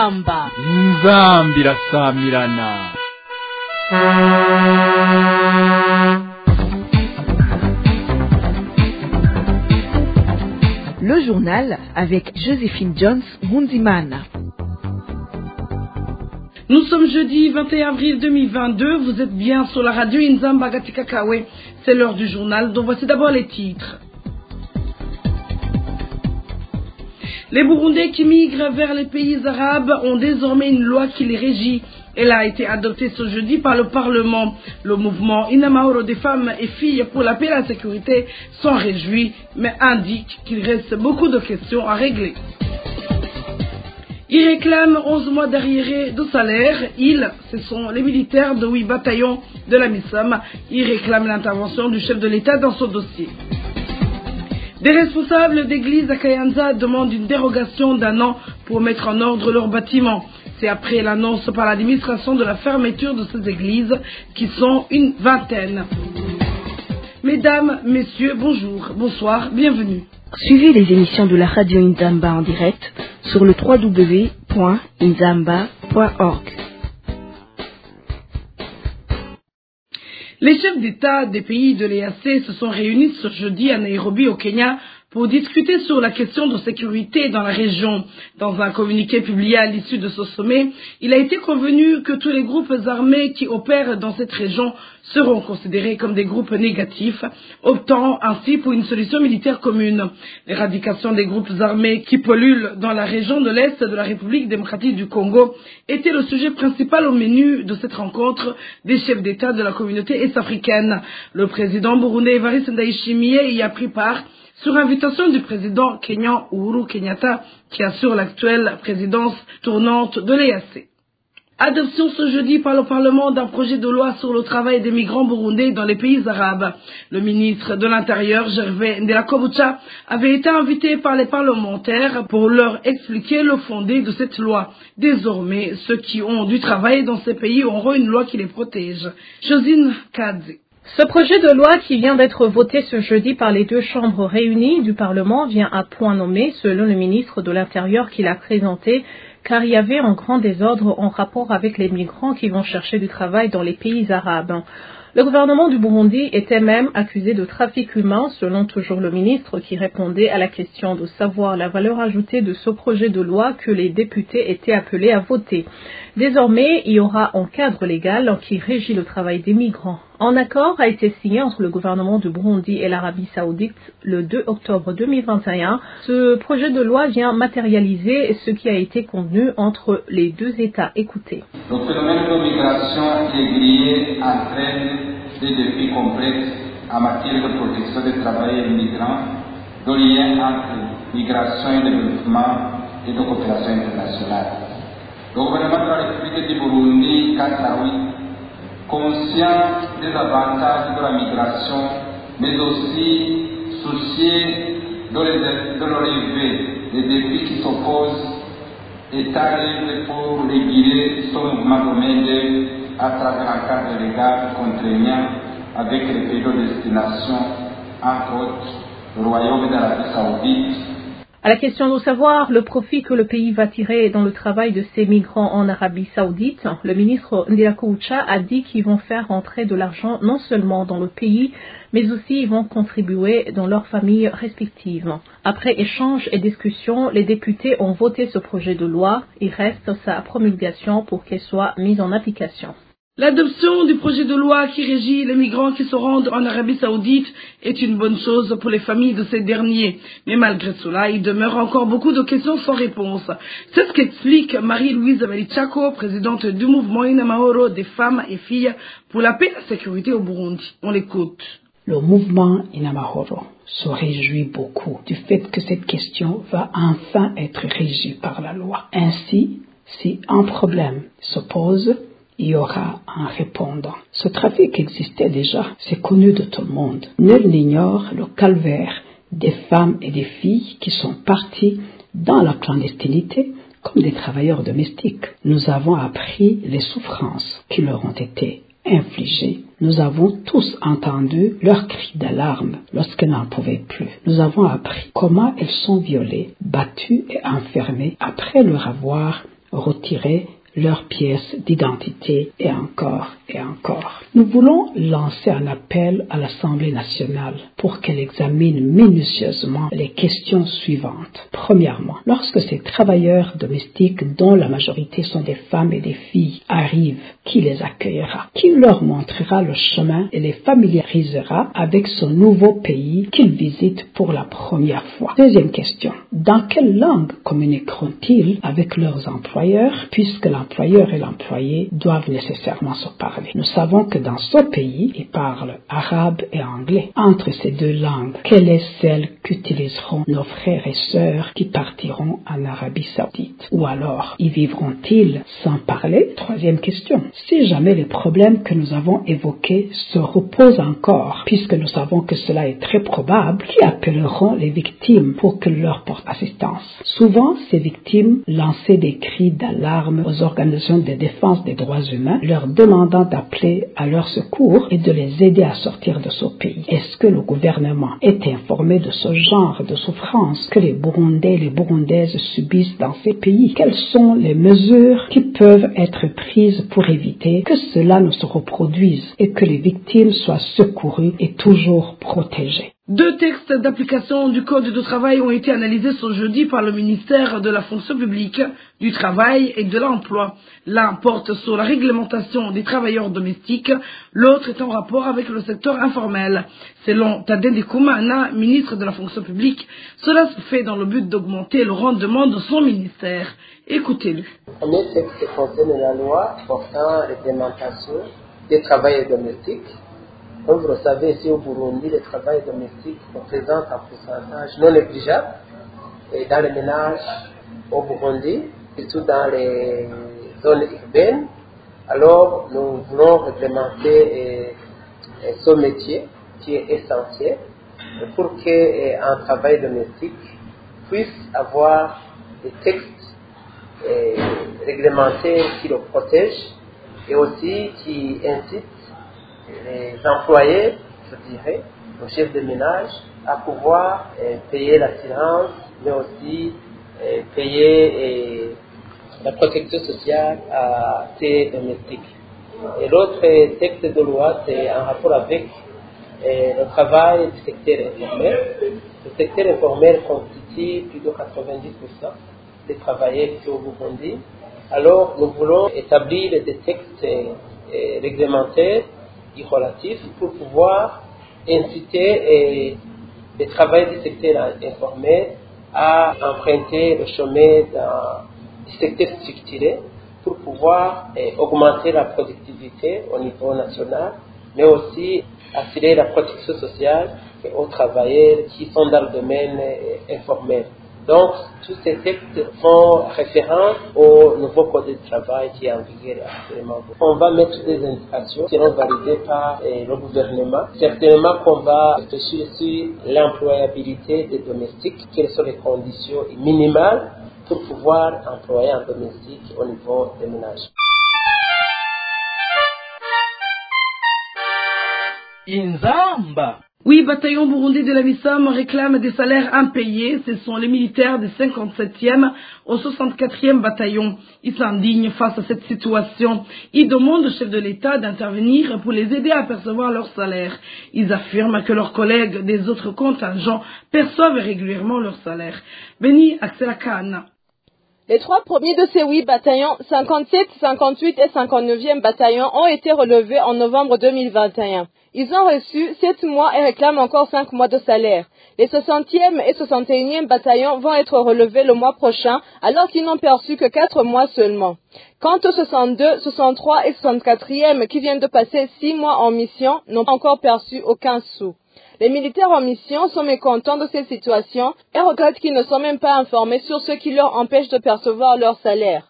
inzamba irasamirana. Le journal avec Joséphine Jones Mundimana. Nous sommes jeudi 21 avril 2022, vous êtes bien sur la radio Inzamba Gatikakawe. C'est l'heure du journal, dont voici d'abord les titres. Les Burundais qui migrent vers les pays arabes ont désormais une loi qui les régit. Elle a été adoptée ce jeudi par le Parlement. Le mouvement Inamahoro des femmes et filles pour la paix et la sécurité s'en réjouit, mais indique qu'il reste beaucoup de questions à régler. Ils réclament 11 mois d'arriérés de salaire. Ce sont les militaires de 8 bataillons de la MISOM. Ils réclament l'intervention du chef de l'État dans ce dossier. Des responsables d'église à Kayanza demandent une dérogation d'1 an pour mettre en ordre leurs bâtiments. C'est après l'annonce par l'administration de la fermeture de ces églises, qui sont une 20aine. Mesdames, messieurs, bonjour, bonsoir, bienvenue. Suivez les émissions de la radio Inzamba en direct sur le www.inzamba.org. Les chefs d'État des pays de l'EAC se sont réunis ce jeudi à Nairobi au Kenya pour discuter sur la question de sécurité dans la région. Dans un communiqué publié à l'issue de ce sommet, il a été convenu que tous les groupes armés qui opèrent dans cette région seront considérés comme des groupes négatifs, optant ainsi pour une solution militaire commune. L'éradication des groupes armés qui polluent dans la région de l'Est de la République démocratique du Congo était le sujet principal au menu de cette rencontre des chefs d'État de la communauté est-africaine. Le président burundais Evariste Ndayishimiye y a pris part sur invitation du président kenyan Uhuru Kenyatta, qui assure l'actuelle présidence tournante de l'EAC. Adoption ce jeudi par le Parlement d'un projet de loi sur le travail des migrants burundais dans les pays arabes. Le ministre de l'Intérieur, Gervais Ndelakobucha, avait été invité par les parlementaires pour leur expliquer le fondé de cette loi. Désormais, ceux qui ont du travail dans ces pays auront une loi qui les protège. Josine Kadzi. Ce projet de loi qui vient d'être voté ce jeudi par les 2 chambres réunies du Parlement vient à point nommé, selon le ministre de l'Intérieur qui l'a présenté, car il y avait un grand désordre en rapport avec les migrants qui vont chercher du travail dans les pays arabes. Le gouvernement du Burundi était même accusé de trafic humain, selon toujours le ministre qui répondait à la question de savoir la valeur ajoutée de ce projet de loi que les députés étaient appelés à voter. Désormais, il y aura un cadre légal qui régit le travail des migrants. Un accord a été signé entre le gouvernement du Burundi et l'Arabie Saoudite le 2 octobre 2021. Ce projet de loi vient matérialiser ce qui a été convenu entre les 2 États. Écoutez. Le phénomène de migration irrégulière entraîne des défis complexes en matière de protection des travailleurs migrants, de lien entre migration et développement et de coopération internationale. Le gouvernement de la République du Burundi, quant à lui, conscient des avantages de la migration, mais aussi soucieux de relever les défis qui s'opposent, est arrivé pour réguler son mouvement de main-d'œuvre à travers un cadre légal contraignant avec les pays de destination, entre autres le Royaume d'Arabie Saoudite. À la question de savoir le profit que le pays va tirer dans le travail de ces migrants en Arabie Saoudite, le ministre Ndelakobucha a dit qu'ils vont faire entrer de l'argent non seulement dans le pays, mais aussi ils vont contribuer dans leurs familles respectives. Après échanges et discussions, les députés ont voté ce projet de loi. Il reste sa promulgation pour qu'elle soit mise en application. L'adoption du projet de loi qui régit les migrants qui se rendent en Arabie Saoudite est une bonne chose pour les familles de ces derniers. Mais malgré cela, il demeure encore beaucoup de questions sans réponse. C'est ce qu'explique Marie-Louise Melichako, présidente du mouvement Inamahoro des femmes et filles pour la paix et la sécurité au Burundi. On l'écoute. Le mouvement Inamahoro se réjouit beaucoup du fait que cette question va enfin être régie par la loi. Ainsi, si un problème se pose, il y aura un répondant. Ce trafic existait déjà, c'est connu de tout le monde. Nul n'ignore le calvaire des femmes et des filles qui sont parties dans la clandestinité comme des travailleurs domestiques. Nous avons appris les souffrances qui leur ont été infligées. Nous avons tous entendu leurs cris d'alarme lorsqu'elles n'en pouvaient plus. Nous avons appris comment elles sont violées, battues et enfermées après leur avoir retirer leurs pièces d'identité et encore et encore. Nous voulons lancer un appel à l'Assemblée nationale pour qu'elle examine minutieusement les questions suivantes. Premièrement, lorsque ces travailleurs domestiques, dont la majorité sont des femmes et des filles, arrivent, qui les accueillera? Qui leur montrera le chemin et les familiarisera avec ce nouveau pays qu'ils visitent pour la première fois? Deuxième question, dans quelle langue communiqueront-ils avec leurs employeurs, puisque l'employeur et l'employé doivent nécessairement se parler? Nous savons que dans ce pays, ils parlent arabe et anglais. Entre ces deux langues, quelle est celle qu'utiliseront nos frères et sœurs qui partiront en Arabie Saoudite? Ou alors, y vivront-ils sans parler? Troisième question, si jamais les problèmes que nous avons évoqués se reposent encore, puisque nous savons que cela est très probable, qui appelleront les victimes pour qu'elles leur portent assistance? Souvent, ces victimes lançaient des cris d'alarme aux organisations de défense des droits humains, leur demandant d'appeler à leur secours et de les aider à sortir de ce pays. Est-ce que le gouvernement est informé de ce genre de souffrance que les Burundais et les Burundaises subissent dans ces pays? Quelles sont les mesures qui peuvent être prises pour éviter que cela ne se reproduise et que les victimes soient secourues et toujours protégées? 2 textes d'application du Code du travail ont été analysés ce jeudi par le ministère de la fonction publique, du travail et de l'emploi. L'un porte sur la réglementation des travailleurs domestiques, l'autre est en rapport avec le secteur informel. Selon Tadende Koumana, ministre de la fonction publique, cela se fait dans le but d'augmenter le rendement de son ministère. Écoutez-le. Le premier texte concerne la loi portant réglementation des travailleurs domestiques. Comme vous le savez, ici au Burundi, le travail domestique représente un pourcentage non négligeable dans les ménages au Burundi, surtout dans les zones urbaines. Alors, nous voulons réglementer ce métier qui est essentiel pour qu'un travail domestique puisse avoir des textes réglementés qui le protègent et aussi qui incitent les employés, je dirais, le chef de ménage, à pouvoir payer l'assurance, mais aussi payer la protection sociale à ces domestiques. Et l'autre texte de loi, c'est en rapport avec le travail du secteur informel. Le secteur informel constitue plus de 90% des travailleurs qui sont au Burundi. Alors, nous voulons établir des textes réglementaires relatifs pour pouvoir inciter les travailleurs du secteur informel à emprunter le chemin du secteur structuré pour pouvoir augmenter la productivité au niveau national, mais aussi assurer la protection sociale aux travailleurs qui sont dans le domaine informel. Donc, tous ces textes font référence au nouveau code de travail qui est en vigueur actuellement. On va mettre des indications qui seront validées par le gouvernement. Certainement qu'on va réfléchir sur l'employabilité des domestiques, quelles sont les conditions minimales pour pouvoir employer un domestique au niveau des ménages. Inzamba. Oui, bataillon burundais de la MISOM réclame des salaires impayés. Ce sont les militaires du 57e au 64e bataillon. Ils s'indignent face à cette situation. Ils demandent au chef de l'État d'intervenir pour les aider à percevoir leurs salaires. Ils affirment que leurs collègues des autres contingents perçoivent régulièrement leurs salaires. Béni Axelakana. Les 3 premiers de ces 8 bataillons, 57, 58 et 59e bataillon, ont été relevés en novembre 2021. Ils ont reçu 7 mois et réclament encore 5 mois de salaire. Les 60e et 61e bataillons vont être relevés le mois prochain, alors qu'ils n'ont perçu que 4 mois seulement. Quant aux 62, 63 et 64e qui viennent de passer 6 mois en mission, n'ont pas encore perçu aucun sou. Les militaires en mission sont mécontents de cette situation et regrettent qu'ils ne sont même pas informés sur ce qui leur empêche de percevoir leur salaire.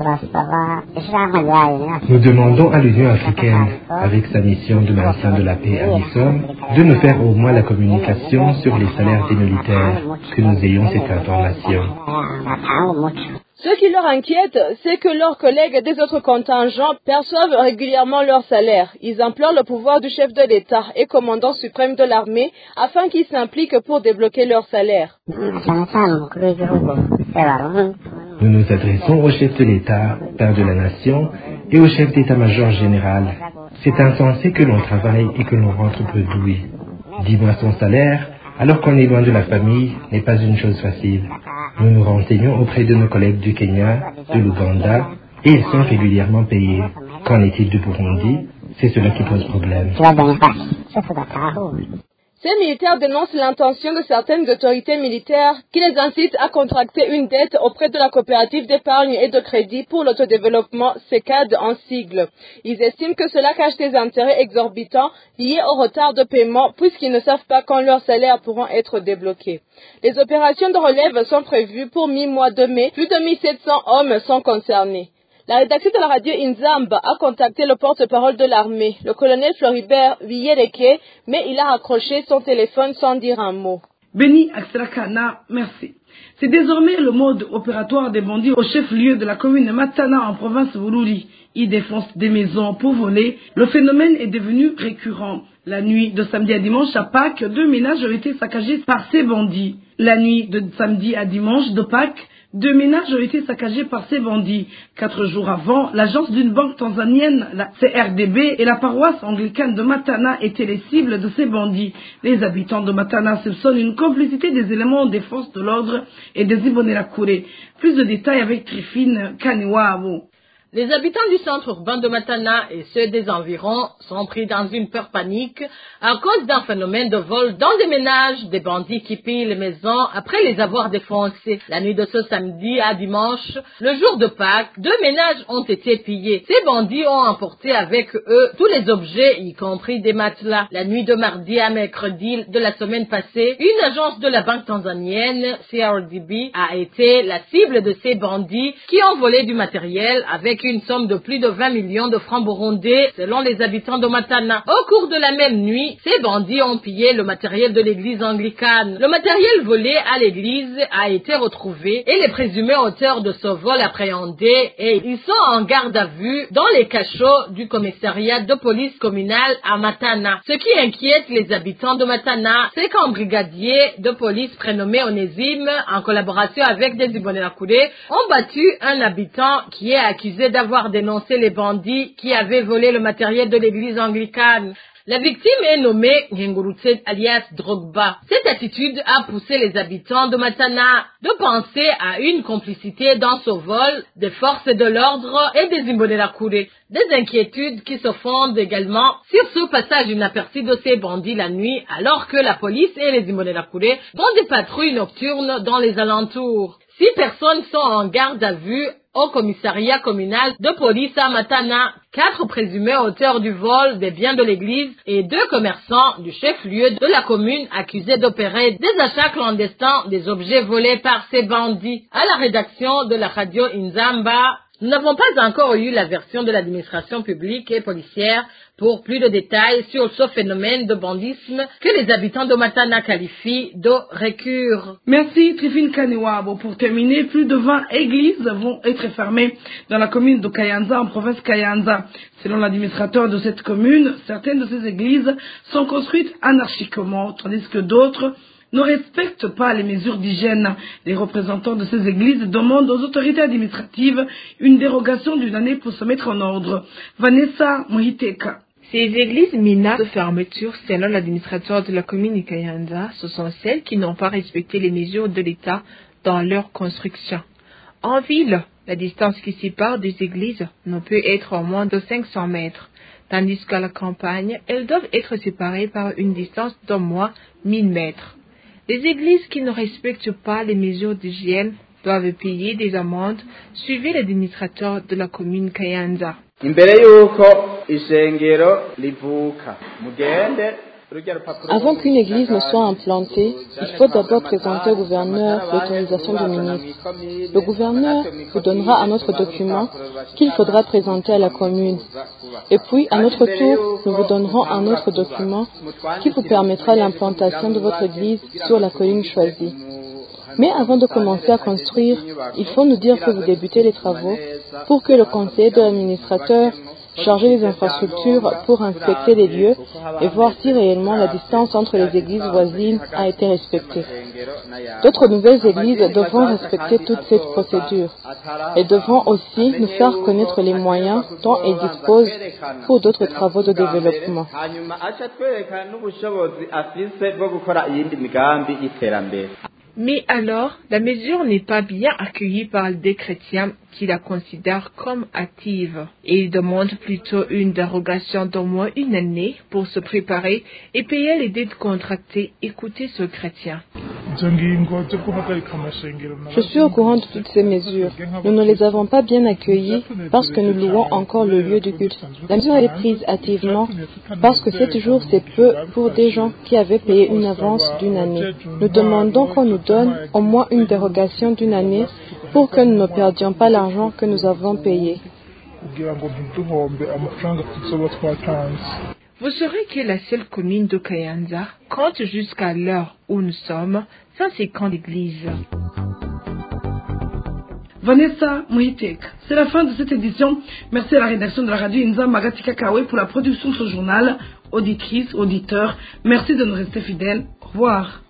Nous demandons à l'Union africaine, avec sa mission de maintien de la paix à MISOM, de nous faire au moins la communication sur les salaires des militaires, que nous ayons cette information. Ce qui leur inquiète, c'est que leurs collègues des autres contingents perçoivent régulièrement leur salaire. Ils implorent le pouvoir du chef de l'État et commandant suprême de l'armée afin qu'ils s'impliquent pour débloquer leur salaire. Nous nous adressons au chef de l'État, père de la nation, et au chef d'état-major général. C'est insensé que l'on travaille et que l'on rentre bredouille. 10 mois son salaire, alors qu'on est loin de la famille, n'est pas une chose facile. Nous nous renseignons auprès de nos collègues du Kenya, de l'Ouganda, et ils sont régulièrement payés. Qu'en est-il du Burundi? C'est cela qui pose problème. Ces militaires dénoncent l'intention de certaines autorités militaires qui les incitent à contracter une dette auprès de la coopérative d'épargne et de crédit pour l'autodéveloppement CECAD en sigle. Ils estiment que cela cache des intérêts exorbitants liés au retard de paiement puisqu'ils ne savent pas quand leurs salaires pourront être débloqués. Les opérations de relève sont prévues pour mi-mois de mai. Plus de 1700 hommes sont concernés. La rédaction de la radio Inzamba a contacté le porte-parole de l'armée, le colonel Floribert Viyereke, mais il a raccroché son téléphone sans dire un mot. Béni Akserakana, merci. C'est désormais le mode opératoire des bandits au chef-lieu de la commune de Matana en province Bururi. Ils défoncent des maisons pour voler. Le phénomène est devenu récurrent. La nuit de samedi à dimanche à Pâques, 2 ménages ont été saccagés par ces bandits. La nuit de samedi à dimanche de Pâques, 2 ménages ont été saccagés par ces bandits. 4 jours avant, l'agence d'une banque tanzanienne, la CRDB, et la paroisse anglicane de Matana étaient les cibles de ces bandits. Les habitants de Matana soupçonnent une complicité des éléments des forces de l'ordre et des Imbonerakure. Plus de détails avec Trifine Kaniwabo. Les habitants du centre urbain de Matana et ceux des environs sont pris dans une peur panique à cause d'un phénomène de vol dans des ménages, des bandits qui pillent les maisons après les avoir défoncées. La nuit de ce samedi à dimanche, le jour de Pâques, 2 ménages ont été pillés. Ces bandits ont emporté avec eux tous les objets, y compris des matelas. La nuit de mardi à mercredi de la semaine passée, une agence de la banque tanzanienne, CRDB, a été la cible de ces bandits qui ont volé du matériel avec une somme de plus de 20 millions de francs burundais, selon les habitants de Matana. Au cours de la même nuit, ces bandits ont pillé le matériel de l'église anglicane. Le matériel volé à l'église a été retrouvé et les présumés auteurs de ce vol appréhendés et ils sont en garde à vue dans les cachots du commissariat de police communale à Matana. Ce qui inquiète les habitants de Matana, c'est qu'un brigadier de police prénommé Onésime, en collaboration avec des Imbonerakure, ont battu un habitant qui est accusé d'avoir dénoncé les bandits qui avaient volé le matériel de l'église anglicane. La victime est nommée Ngengurutse alias Drogba. Cette attitude a poussé les habitants de Matana de penser à une complicité dans ce vol des forces de l'ordre et des Imbonerakure. Des inquiétudes qui se fondent également sur ce passage inaperçu de ces bandits la nuit alors que la police et les Imbonerakure font des patrouilles nocturnes dans les alentours. 6 personnes sont en garde à vue au commissariat communal de police à Matana, 4 présumés auteurs du vol des biens de l'église et 2 commerçants du chef-lieu de la commune accusés d'opérer des achats clandestins des objets volés par ces bandits. À la rédaction de la radio Inzamba, nous n'avons pas encore eu la version de l'administration publique et policière pour plus de détails sur ce phénomène de bandisme que les habitants de Matana qualifient de récurrent. Merci Trifine Kaniwabo. Pour terminer, plus de 20 églises vont être fermées dans la commune de Kayanza, en province Kayanza. Selon l'administrateur de cette commune, certaines de ces églises sont construites anarchiquement, tandis que d'autres ne respectent pas les mesures d'hygiène. Les représentants de ces églises demandent aux autorités administratives une dérogation d'une année pour se mettre en ordre. Vanessa Mohiteka. Ces églises menacent de fermeture selon l'administrateur de la commune de Kayanza. Ce sont celles qui n'ont pas respecté les mesures de l'État dans leur construction. En ville, la distance qui sépare des églises ne peut être en moins de 500 mètres. Tandis qu'à la campagne, elles doivent être séparées par une distance d'au moins 1000 mètres. Les églises qui ne respectent pas les mesures d'hygiène doivent payer des amendes, suivait l'administrateur de la commune Kayanza. Avant qu'une église ne soit implantée, il faut d'abord présenter au gouverneur l'autorisation du ministre. Le gouverneur vous donnera un autre document qu'il faudra présenter à la commune. Et puis, à notre tour, nous vous donnerons un autre document qui vous permettra l'implantation de votre église sur la colline choisie. Mais avant de commencer à construire, il faut nous dire que vous débutez les travaux pour que le conseiller de l'administrateur chargé des infrastructures pour inspecter les lieux et voir si réellement la distance entre les églises voisines a été respectée. D'autres nouvelles églises devront respecter toute cette procédure et devront aussi nous faire connaître les moyens dont elles disposent pour d'autres travaux de développement. Mais alors, la mesure n'est pas bien accueillie par des chrétiens qui la considèrent comme hâtive. Et ils demandent plutôt une dérogation d'au moins une année pour se préparer et payer les dettes contractées. Écoutez ce chrétien. Je suis au courant de toutes ces mesures. Nous ne les avons pas bien accueillies parce que nous louons encore le lieu du culte. La mesure est prise hâtivement parce que 7 jours c'est peu pour des gens qui avaient payé une avance d'une année. Nous demandons qu'on nous donne au moins une dérogation d'une année pour que nous ne perdions pas l'argent que nous avons payé. Vous saurez que la seule commune de Kayanza compte jusqu'à l'heure où nous sommes 150 églises. Vanessa Mohitek. C'est la fin de cette édition. Merci à la rédaction de la radio Inza Magati Kakawe pour la production de ce journal. Auditrices, auditeurs, merci de nous rester fidèles. Au revoir.